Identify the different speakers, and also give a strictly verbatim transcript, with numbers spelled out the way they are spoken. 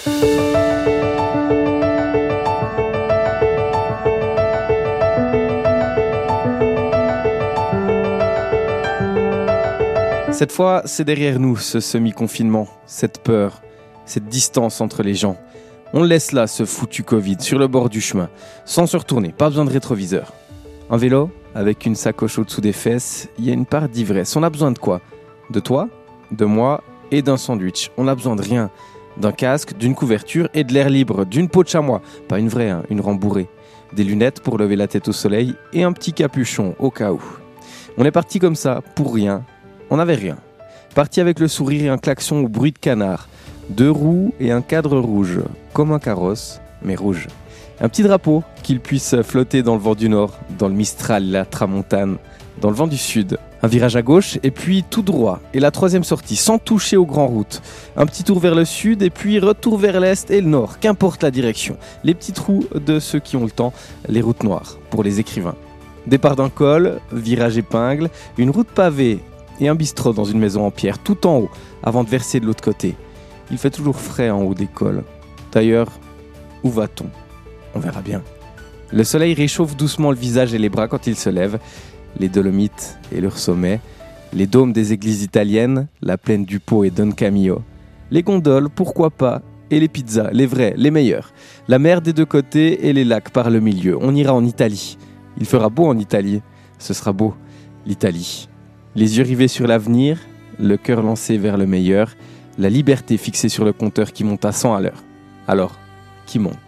Speaker 1: Cette fois, c'est derrière nous, ce semi-confinement, cette peur, cette distance entre les gens. On le laisse là, ce foutu Covid, sur le bord du chemin, sans se retourner, pas besoin de rétroviseur. Un vélo, avec une sacoche au-dessous des fesses, il y a une part d'ivresse. On a besoin de quoi ? De toi, de moi et d'un sandwich. On n'a besoin de rien. D'un casque, d'une couverture et de l'air libre, d'une peau de chamois. Pas une vraie, hein, une rembourrée. Des lunettes pour lever la tête au soleil et un petit capuchon, au cas où. On est parti comme ça, pour rien. On n'avait rien. Parti avec le sourire et un klaxon au bruit de canard. Deux roues et un cadre rouge, comme un carrosse, mais rouge. Un petit drapeau, qu'il puisse flotter dans le vent du nord, dans le Mistral, la Tramontane, dans le vent du sud. Un virage à gauche et puis tout droit. Et la troisième sortie, sans toucher aux grandes routes. Un petit tour vers le sud et puis retour vers l'est et le nord, qu'importe la direction. Les petits trous de ceux qui ont le temps, les routes noires, pour les écrivains. Départ d'un col, virage épingle, une route pavée et un bistrot dans une maison en pierre, tout en haut, avant de verser de l'autre côté. Il fait toujours frais en haut des cols. D'ailleurs, où va-t-on ? On verra bien. Le soleil réchauffe doucement le visage et les bras quand il se lève. Les Dolomites et leur sommet, les dômes des églises italiennes, la plaine du Pô et Don Camillo, les gondoles, pourquoi pas, et les pizzas, les vrais, les meilleurs. La mer des deux côtés et les lacs par le milieu. On ira en Italie. Il fera beau en Italie. Ce sera beau, l'Italie. Les yeux rivés sur l'avenir, le cœur lancé vers le meilleur, la liberté fixée sur le compteur qui monte à cent à l'heure. Alors, qui monte ?